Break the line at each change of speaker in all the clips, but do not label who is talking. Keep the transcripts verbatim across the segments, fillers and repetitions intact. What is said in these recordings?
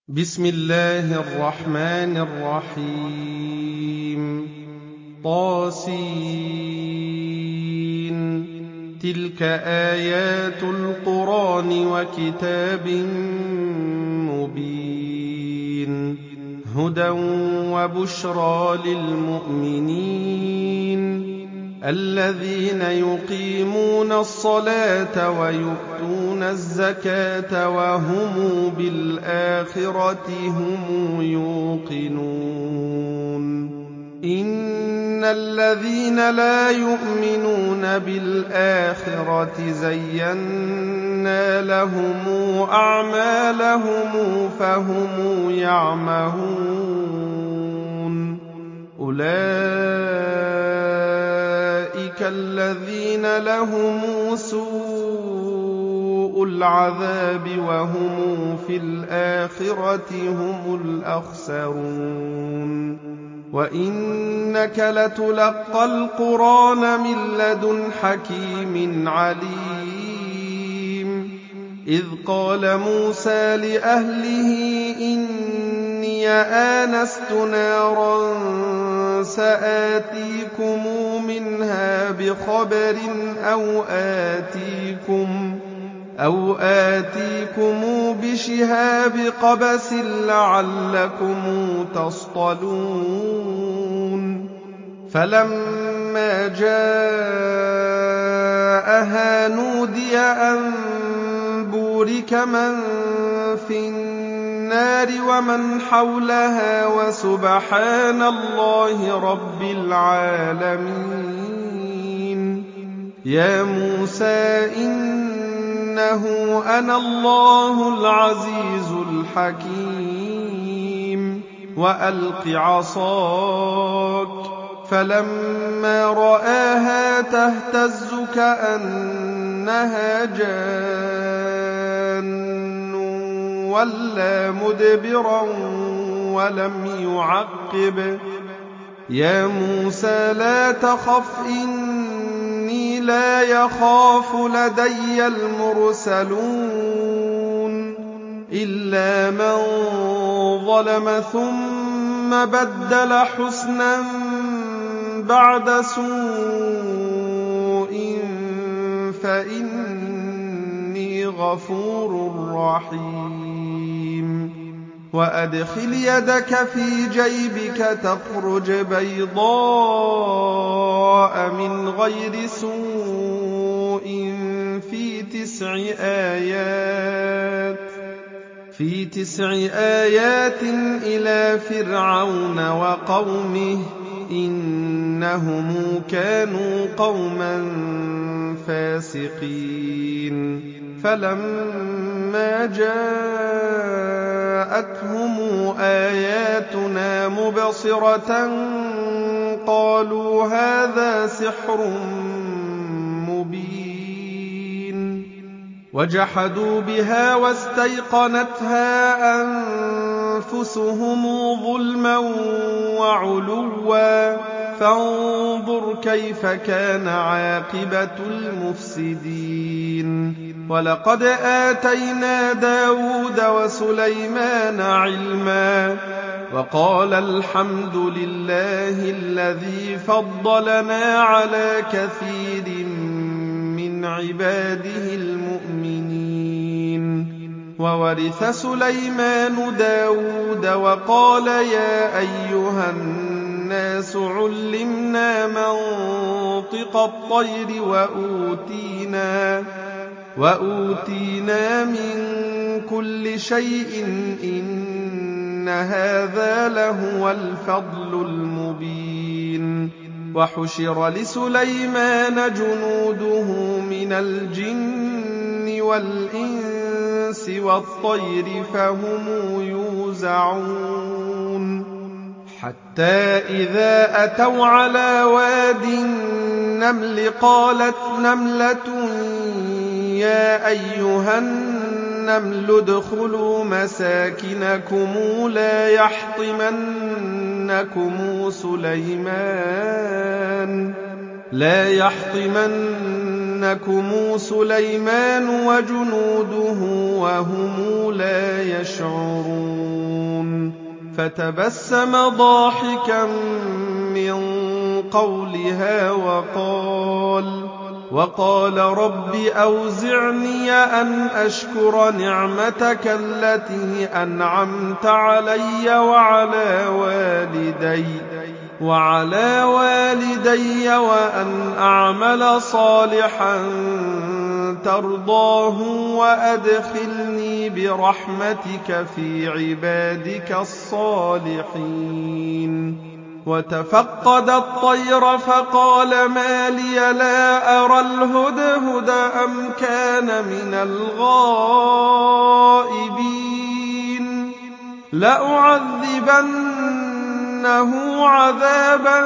بسم الله الرحمن الرحيم طاسين تلك آيات القرآن وكتاب مبين هدى وبشرى للمؤمنين الذين يقيمون الصلاة ويؤتون الزكاة وهم بالآخرة هم يوقنون إن الذين لا يؤمنون بالآخرة زينا لهم أعمالهم فهم يعمهون أولئك الذين لهم سوء العذاب وهم في الآخرة هم الأخسرون وإنك لتلقى القرآن من لدن حكيم عليم إذ قال موسى لأهله إني آنست نارا سآتيكم منها بخبر أو آتيكم أو آتيكم بشهاب قبس لعلكم تصطلون فلما جاءها نودي أن بورك من في النار ومن حولها وسبحان الله رب العالمين يا موسى إنه أنا الله العزيز الحكيم وألق عصاك فلما رآها تهتز كأنها جان ولا مدبرا ولم يعقب يا موسى لا تخف إني لا يخاف لدي المرسلون إلا من ظلم ثم بدل حسنا بعد سوء فإني غفور رحيم وأدخل يدك في جيبك تخرج بيضاء من غير سوء في تسع آيات في تسع آيات إلى فرعون وقومه إنهم كانوا قوما فاسقين فلما جاءتهم آياتنا مبصرة قالوا هذا سحر مبين وجحدوا بها واستيقنتها أنفسهم ظلما وعلوا فانظر كيف كان عاقبة المفسدين ولقد آتينا داود وسليمان علما وقال الحمد لله الذي فضلنا على كثير من عباده المؤمنين وورث سليمان داود وقال يا أيها الناس علمنا منطق الطير وأوتينا, وأوتينا من كل شيء إن هذا لهو الفضل المبين وحشر لسليمان جنوده من الجن والإنس والطير فهم يوزعون حتى إذا أتوا على واد النمل قالت نملة يا أيها النمل ادخلوا مساكنكم لا يحطمنكم سليمان لا يحطمنكم يَأْتِيَنَّكُمْ سُلَيْمَانُ وَجُنُودُهُ وَهُمْ لَا يَشْعُرُونَ فَتَبَسَّمَ ضَاحِكًا مِّن قَوْلِهَا وَقَالَ وَقَالَ رَبِّ أَوْزِعْنِي أَنْ أَشْكُرَ نِعْمَتَكَ الَّتِي أَنْعَمْتَ عَلَيَّ وَعَلَى وَالِدَيَّ وَعَلَى وَالِدَيَّ وَأَنْ أَعْمَلَ صَالِحًا تَرْضَاهُ وَأَدْخِلْنِي بِرَحْمَتِكَ فِي عِبَادِكَ الصَّالِحِينَ وَتَفَقَّدَ الطَّيْرَ فَقَالَ مَا لِيَ لَا أَرَى الْهُدْهُدَ أَمْ كَانَ مِنَ الْغَائِبِينَ لَأُعَذِّبَنَّهُ عَذَابًا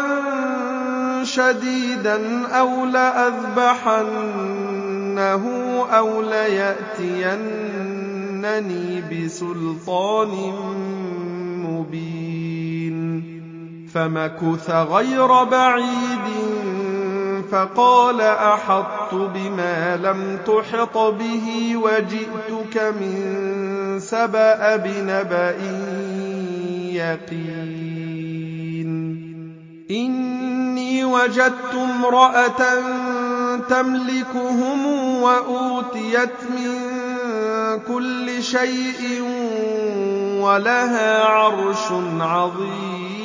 شَدِيدًا أَوْ لَأَذْبَحَنَّهُ أَوْ لَيَأْتِيَنَّنِي بِسُلْطَانٍ مُّبِينٍ فَمَكُثَ غَيْرَ بَعِيدٍ فَقَالَ أَحَطتُ بِمَا لَمْ تُحِطْ بِهِ وَجِئْتُكَ مِن سَبَأٍ بِنَبَإٍ يَقِينٍ إِنِّي وَجَدتُّ امْرَأَةً تَمْلِكُهُمْ وَأُوتِيَتْ مِن كُلِّ شَيْءٍ وَلَهَا عَرْشٌ عَظِيمٌ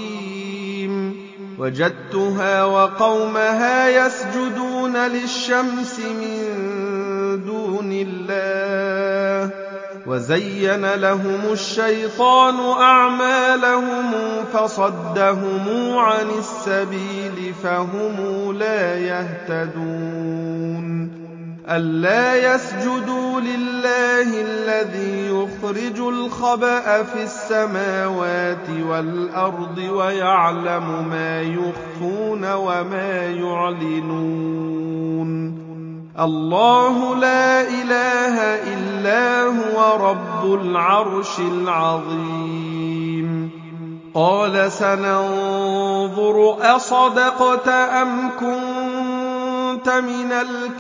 وَجَدتُّهَا وَقَوْمَهَا يَسْجُدُونَ لِلشَّمْسِ مِن دُونِ اللَّهِ وَزَيَّنَ لَهُمُ الشَّيْطَانُ أَعْمَالَهُمْ فَصَدَّهُمْ عَنِ السَّبِيلِ فَهُمْ لَا يَهْتَدُونَ أَلَّا يَسْجُدُوا لِلَّهِ الَّذِي يُخْرِجُ الْخَبَءَ فِي السَّمَاوَاتِ وَالْأَرْضِ وَيَعْلَمُ مَا يُخْفُونَ وَمَا يُعْلِنُونَ اللَّهُ لا إِلَٰهَ إِلَّا هُوَ رَبُّ الْعَرْشِ الْعَظِيمِ قَالَ سَنَنظُرُ أَصَدَقْتَ أَمْ كُنتَ مِنَ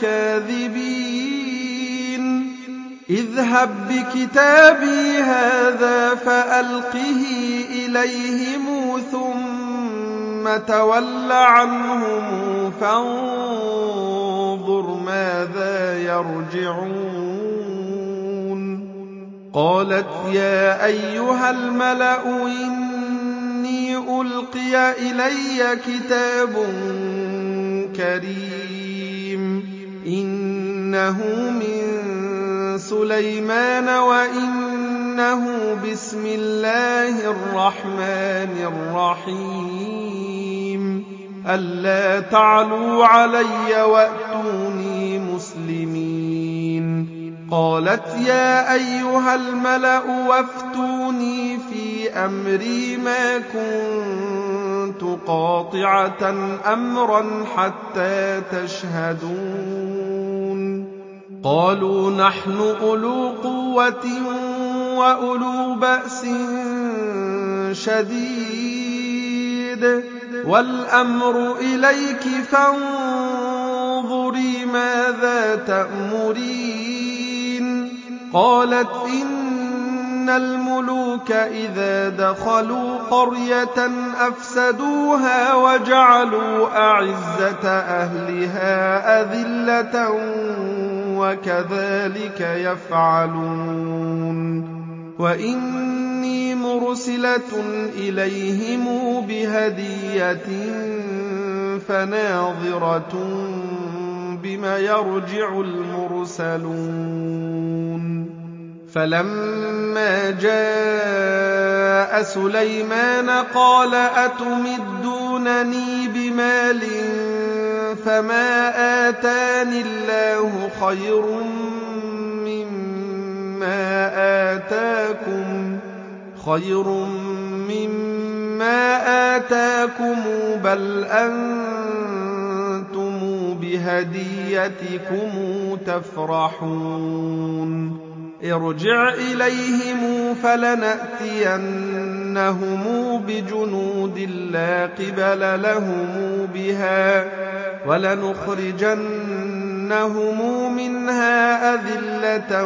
الْكَاذِبِينَ اذْهَب بِّكِتَابِي هَٰذَا فَأَلْقِهِ إِلَيْهِمْ ثُمَّ تَوَلَّ عَنْهُمْ فَانظُرْ مَاذَا يَرْجِعُونَ قَالَتْ يَا أَيُّهَا الْمَلَأُ إِنِّي أُلْقِيَ إِلَيَّ كِتَابٌ كَرِيمٌ إِنَّهُ مِن سُلَيْمَانَ وَإِنَّهُ بِسْمِ اللَّهِ الرَّحْمَٰنِ الرَّحِيمِ أَلَّا تَعْلُوا عَلَيَّ وَأْتُونِي مُسْلِمِينَ قَالَتْ يَا أَيُّهَا الْمَلَأُ وَافْتُونِي فِي أَمْرِي مَا كُنتُ قَاطِعَةً أَمْرًا حَتَّىٰ تَشْهَدُونِ قَالُوا نَحْنُ أُولُو قُوَّةٍ وَأُولُو بَأْسٍ شَدِيدٍ وَالْأَمْرُ إِلَيْكِ فَانظُرِي مَاذَا تَأْمُرِينَ قَالَتْ إِنَّ الْمُلُوكَ إِذَا دَخَلُوا قَرْيَةً أَفْسَدُوهَا وَجَعَلُوا أَعِزَّةَ أَهْلِهَا أَذِلَّةً وَكَذَٰلِكَ يَفْعَلُونَ وَإِنِّي مُرْسِلَةٌ إِلَيْهِمْ بِهَدِيَّةٍ فَنَاظِرَةٌ بِمَ يَرْجِعُ الْمُرْسَلُونَ فَلَمَّا جَاءَ سُلَيْمَانَ قَالَ أَتُمِدُّونَنِي بِمَالٍ فَمَا آتَانِي اللَّهُ خَيْرٌ مِّمَّا آتَاكُمْ خَيْرٌ مِّمَّا آتَاكُمْ بَلْ أَنتُمْ بِهَدِيَّتِكُمْ تَفْرَحُونَ ارْجِعْ إِلَيْهِمْ فَلَنَأْتِيَنَّهُم بِجُنُودٍ لَّا قِبَلَ لَهُم بِهَا وَلَنُخْرِجَنَّهُم لنخرجنهم منها أذلة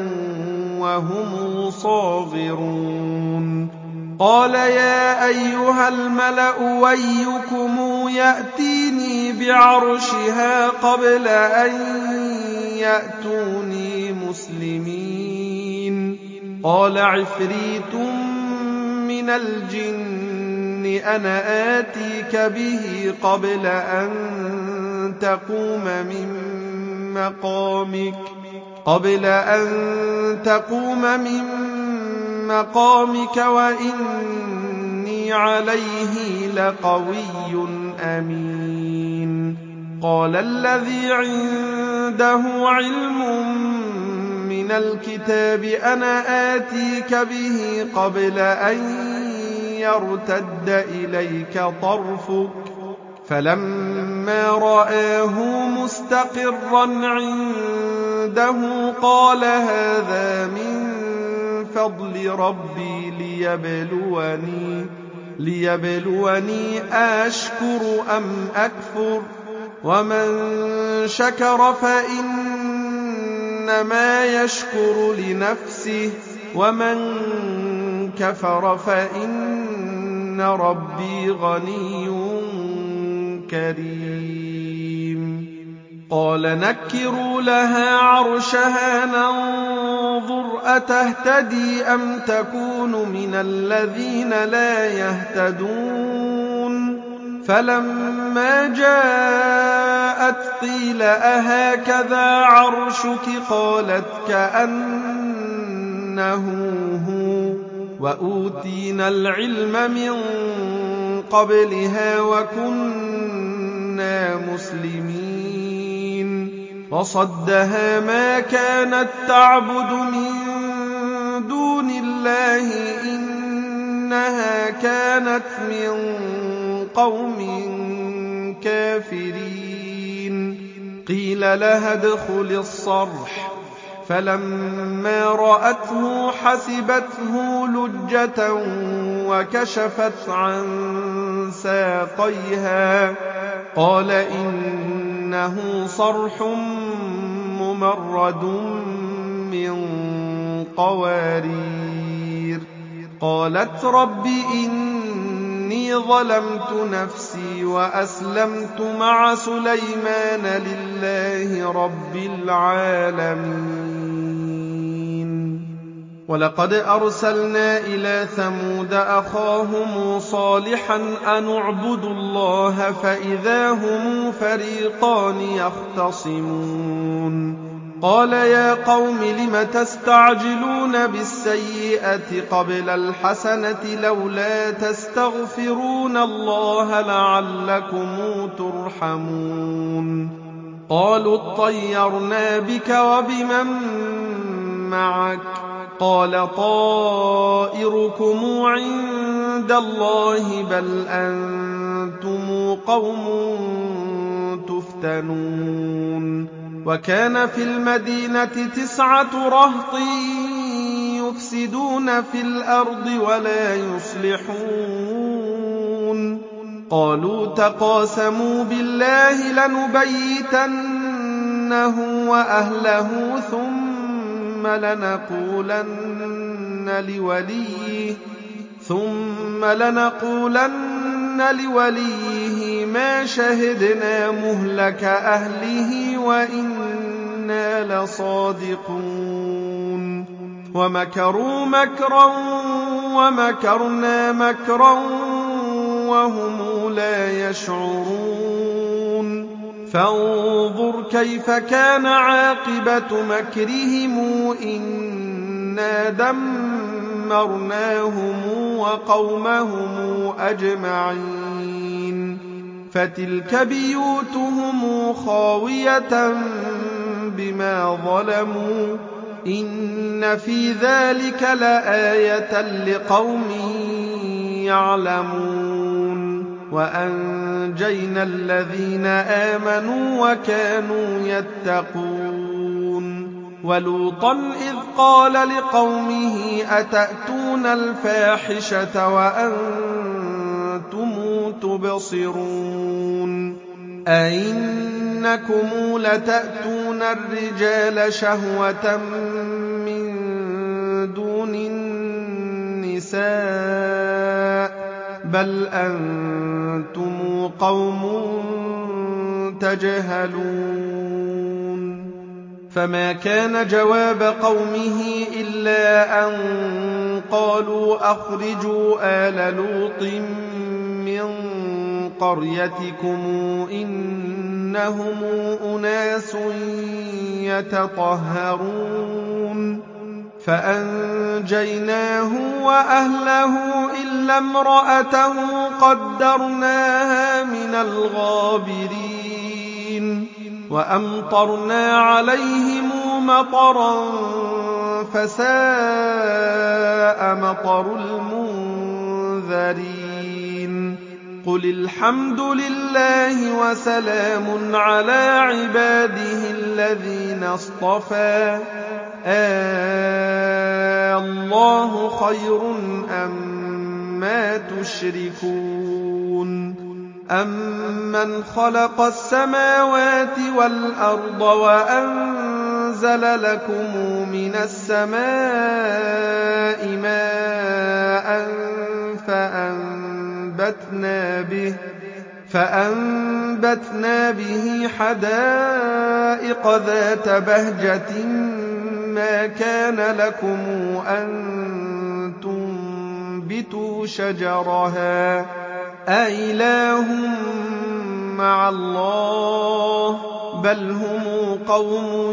وهم صاغرون قال يا أيها الملأ أيكم يأتيني بعرشها قبل أن يأتوني مسلمين قال عفريت من الجن أنا آتيك به قبل أن تقوم من مقامك قبل أن تقوم من مقامك وإني عليه لقوي أمين قال الذي عنده علم من الكتاب أنا آتيك به قبل أن يرتد إليك طرفك فلما رآه مستقرا عنده قال هذا من فضل ربي ليبلوني, ليبلوني أشكر أم أكفر ومن شكر فإنما يشكر لنفسه ومن كفر فإن ربي غني كريم قال نكروا لها عرشها ننظر أتهتدي أم تكون من الذين لا يهتدون فلما جاءت قيل أهكذا عرشك قالت كأنه هو وأوتينا العلم من قبلها وكنا مسلمين وصدها ما كانت تعبد من دون الله إنها كانت من قوم كافرين قيل لها ادخل الصرح فلما رأته حسبته لجة وكشفت عن ساقيها قال إنه صرح ممرد من قوارير قالت رب إني ظلمت نفسي وأسلمت مع سليمان لله رب العالمين ولقد أرسلنا إلى ثمود أخاهم صالحا أن اعبدوا الله فإذا هم فريقان يختصمون قال يا قوم لم تستعجلون بالسيئة قبل الحسنة لولا تستغفرون الله لعلكم ترحمون قالوا اطيرنا بك وبمن معك قال طائركم عند الله بل أنتم قوم تفتنون وكان في المدينة تسعة رهط يفسدون في الأرض ولا يصلحون قالوا تقاسموا بالله لنبيتنه وأهله ثم لنقولن لوليه ثم لنقولن لوليه ما شهدنا مهلك أهله وإنا لصادقون ومكروا مكرا ومكرنا مكرا وهم لا يشعرون فانظر كيف كان عاقبة مكرهم إنا دمرناهم وقومهم أجمعين فتلك بيوتهم خاوية بما ظلموا إن في ذلك لآية لقوم يعلمون وأنجينا الذين آمنوا وكانوا يتقون ولوطا إذ قال لقومه أتأتون الفاحشة وأنتم تبصرون أئنكم لتأتون الرجال شهوة من دون النساء بل أنتم قوم تجهلون فما كان جواب قومه إلا أن قالوا أخرجوا آل لوط من قريتكم إنهم أناس يتطهرون فأنجيناه وأهله إلا امرأته قدرناها من الغابرين وأمطرنا عليهم مطرا فساء مطر المنذرين قل الحمد لله وسلام على عباده الذين اصطفى الله خير أما تشركون أمن خلق السماوات والأرض وأنزل لكم من السماء ماء فأنبتنا به فأنبتنا به حدائق ذات بهجة ما كان لكم أن تنبتوا شجرها أإله مع الله بل هم قوم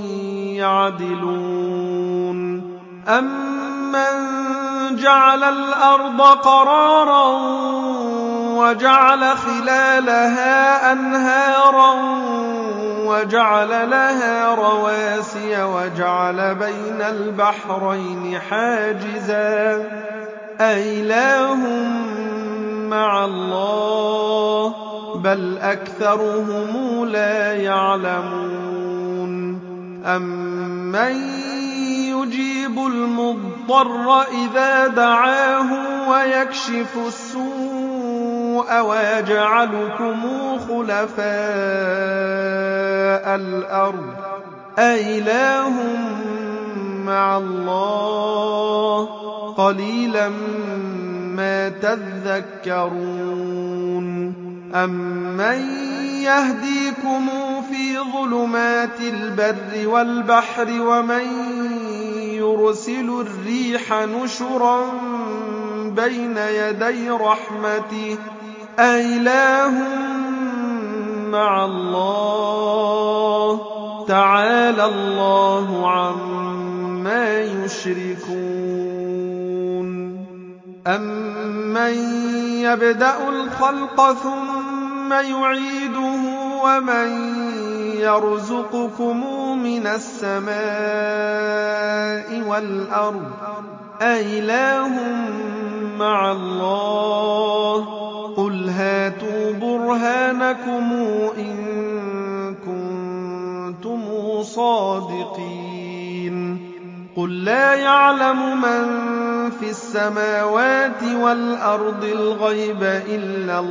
يعدلون أمن جعل الأرض قرارا وجعل خلالها أنهارا وجعل لها رواسي وجعل بين البحرين حاجزا أإله مع الله بل أكثرهم لا يعلمون أمن يجيب المضطر إذا دعاه ويكشف السوء ويجعلكم خلفاء الأرض أإله مع الله قليلا ما تذكرون أمن يهديكم في ظلمات البر والبحر ومن يرسل الريح نشرا بين يدي رحمته أإله مع الله تعالى الله عما يشركون أمن يبدأ الخلق ثم يعيده ومن يرزقكم من السماء والأرض أإله مع الله قل هاتوا برهانكم إن كنتم صادقين قل لا يعلم من في السماوات والأرض الغيب إلا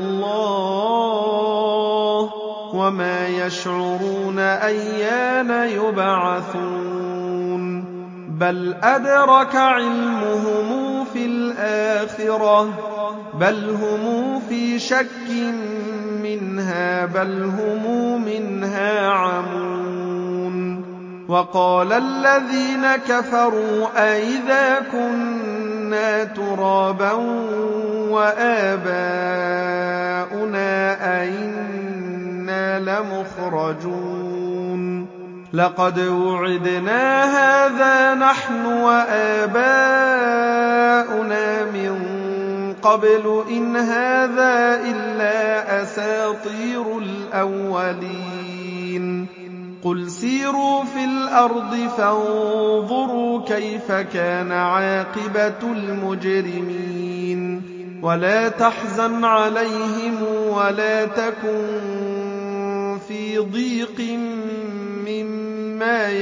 الله وما يشعرون أيان يبعثون بل أدرك علمهم في الآخرة بل هم في شك منها بل هم منها عمون وقال الذين كفروا أئذا كنا ترابا وآباؤنا أئنا لمخرجون لقد وعدنا هذا نحن وآباؤنا من قبل إن هذا إلا أساطير الأولين قل سيروا في الأرض فانظروا كيف كان عاقبة المجرمين ولا تحزن عليهم ولا تكن في ضيق مما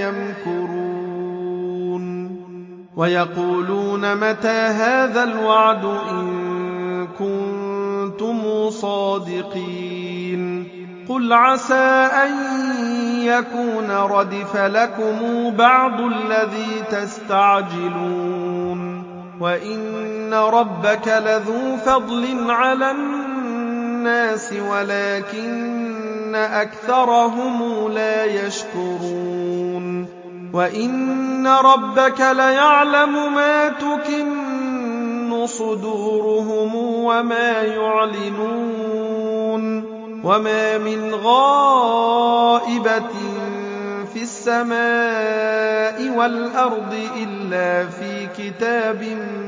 يمكرون ويقولون متى هذا الوعد إن كنتم صادقين قُلْ عَسَىٰ أَن يَكُونَ رَدِفَ لَكُمْ بَعْضُ الَّذِي تَسْتَعْجِلُونَ وَإِنَّ رَبَّكَ لَذُو فَضْلٍ عَلَى النَّاسِ وَلَٰكِنَّ أَكْثَرَهُمْ لَا يَشْكُرُونَ وَإِنَّ رَبَّكَ لَيَعْلَمُ مَا تُكِنُّ صُدُورُهُمْ وَمَا يُعْلِنُونَ وَمَا مِنْ غَائِبَةٍ فِي السَّمَاءِ وَالْأَرْضِ إِلَّا فِي كِتَابٍ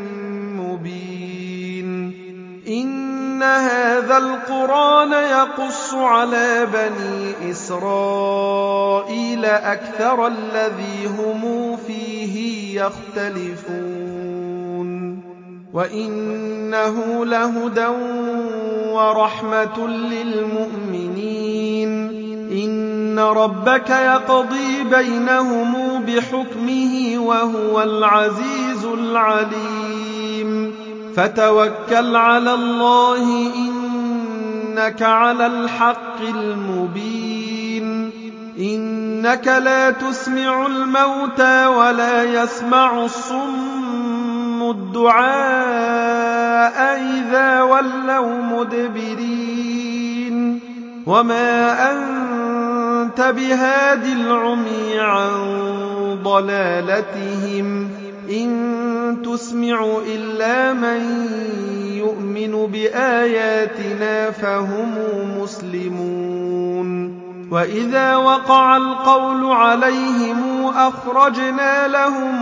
مُّبِينٍ إِنَّ هَٰذَا الْقُرْآنَ يَقُصُّ عَلَىٰ بَنِي إِسْرَائِيلَ أَكْثَرَ الَّذِي هُمْ فِيهِ يَخْتَلِفُونَ وَإِنَّهُ لَهُدًى وَرَحْمَةٌ لِّلْمُؤْمِنِينَ إِنَّ رَبَّكَ يَقْضِي بَيْنَهُمْ بِحُكْمِهِ وَهُوَ الْعَزِيزُ الْعَلِيمُ فَتَوَكَّلْ عَلَى اللَّهِ إِنَّكَ عَلَى الْحَقِّ الْمُبِينِ إِنَّكَ لَا تُسْمِعُ الْمَوْتَىٰ وَلَا يَسْمَعُ الصُّمُّ الدُّعَاءَ إِذَا وَلَّوْا مُدْبِرِينَ وَمَا أَنتَ بِهَادِ الْعُمْيِ عَن ضَلَالَتِهِمْ إِن تُسْمِعُ إِلَّا مَن يُؤْمِنُ بِآيَاتِنَا فَهُمْ مُسْلِمُونَ وَإِذَا وَقَعَ الْقَوْلُ عَلَيْهِمْ أَخْرَجْنَا لَهُمْ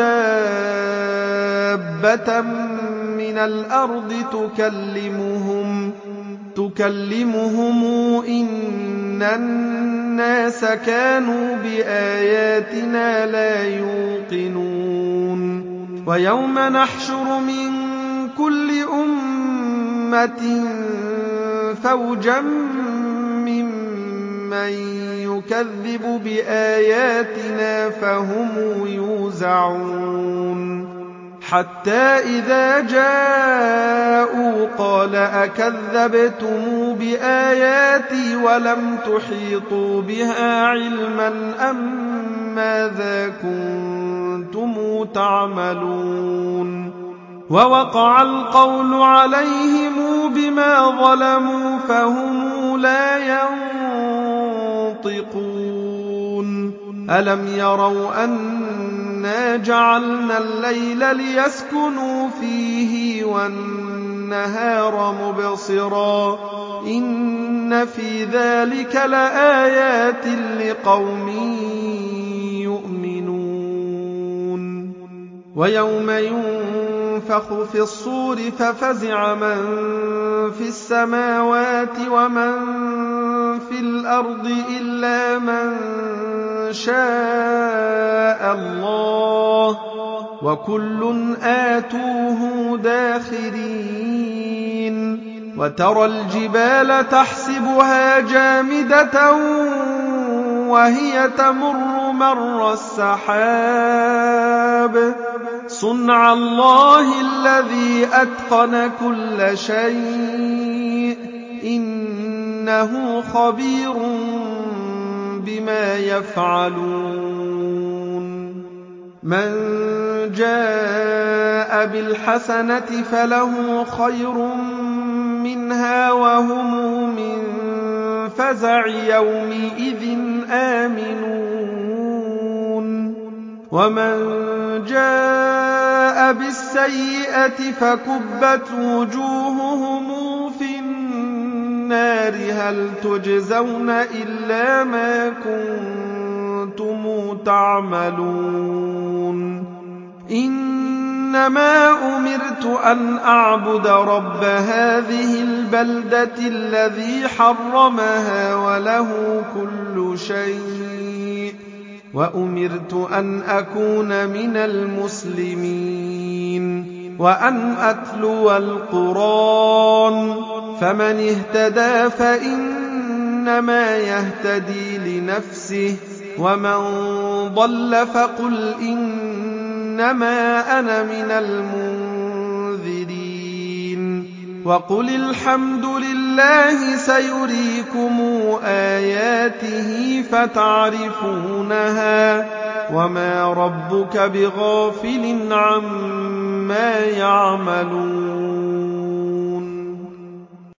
دَابَّةً مِّنَ الْأَرْضِ تُكَلِّمُهُمْ تُكَلِّمُهُمْ إِنَّ النَّاسَ كَانُوا بِآيَاتِنَا لَا يُوقِنُونَ وَيَوْمَ نَحْشُرُ مِن كُلِّ أُمَّةٍ فَوْجًا مِّمَّن يُكَذِّبُ بِآيَاتِنَا فَهُمْ يُوزَعُونَ حَتَّىٰ إِذَا جَاءُوا قَالَ أَكَذَّبْتُمْ بِآيَاتِي وَلَمْ تُحِيطُوا بِهَا عِلْمًا أَم مَّاذَا كُنتُمْ تَعْمَلُونَ وَوَقَعَ الْقَوْلُ عَلَيْهِمْ بِمَا ظَلَمُوا فَهُمْ لَا يَنطِقُونَ أَلَمْ يَرَوْا أَنَّا جَعَلْنَا اللَّيْلَ لِيَسْكُنُوا فِيهِ وَالنَّهَارَ مُبْصِرًا إِنَّ فِي ذَلِكَ لَآيَاتٍ لِّقَوْمٍ يُؤْمِنُونَ وَيَوْمَ يُنفَخُ فِي الصُّورِ فَفَزِعَ مَن فِي السَّمَاوَاتِ وَمَن فِي الْأَرْضِ إِلَّا مَن شَاءَ اللَّهُ وَكُلٌّ آتُوهُ دَاخِرِينَ وَتَرَى الْجِبَالَ تَحْسَبُهَا جَامِدَةً وَهِيَ تَمُرُّ مَرَّ السَّحَابِ صُنْعَ اللَّهِ الَّذِي أَتْقَنَ كُلَّ شَيْءٍ إِنَّهُ خَبِيرٌ بِمَا يَفْعَلُونَ مَن جَاءَ بِالْحَسَنَةِ فَلَهُ خَيْرٌ مِّنْهَا وَهُمْ مِن فَزَعِ يَوْمِئِذٍ آمِنُونَ وَمَن جَاءَ بِالسَّيِّئَةِ فَكُبَّتْ وُجُوهُهُمْ فِي النَّارِ هَلْ تُجْزَوْنَ إِلَّا مَا كُنتُمْ تَعْمَلُونَ إِنَّمَا أُمِرْتُ أَنْ أَعْبُدَ رَبَّ هَٰذِهِ الْبَلْدَةِ الَّذِي حَرَّمَهَا وَلَهُ كُلُّ شَيْءٍ وَأُمِرْتُ أَنْ أَكُونَ مِنَ الْمُسْلِمِينَ وَأَنْ أَتْلُوَ الْقُرْآنَ فَمَنِ اهْتَدَىٰ فَإِنَّمَا يَهْتَدِي لِنَفْسِهِ وَمَن ضَلَّ فَقُلْ إِنَّمَا أَنَا مِنَ الْمُنذِرِينَ وَقُلِ الْحَمْدُ لِلَّهِ اللَّهِ سَيُرِيكُمْ آيَاتِهِ فَتَعْرِفُونَهَا وَمَا رَبُّكَ بِغَافِلٍ عَمَّا يَعْمَلُونَ